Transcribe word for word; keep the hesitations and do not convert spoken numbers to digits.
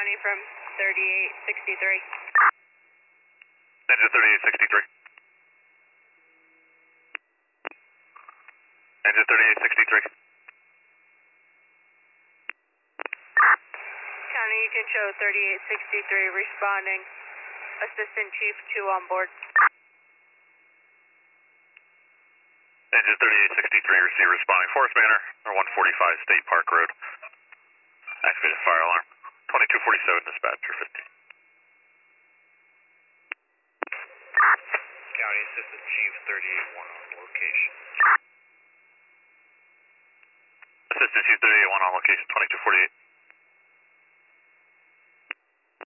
County from thirty-eight sixty-three. Engine thirty-eight sixty-three. Engine thirty-eight sixty-three. County, you can show thirty-eight sixty-three responding. Assistant Chief two on board. Engine thirty-eight sixty-three, receive responding. Forest Manor, or one forty-five State Park Road. Activated fire alarm. twenty-two forty-seven, dispatcher fifteen. County Assistant Chief thirty-eight one on location. Assistant Chief thirty-eight one on location, twenty-two forty-eight.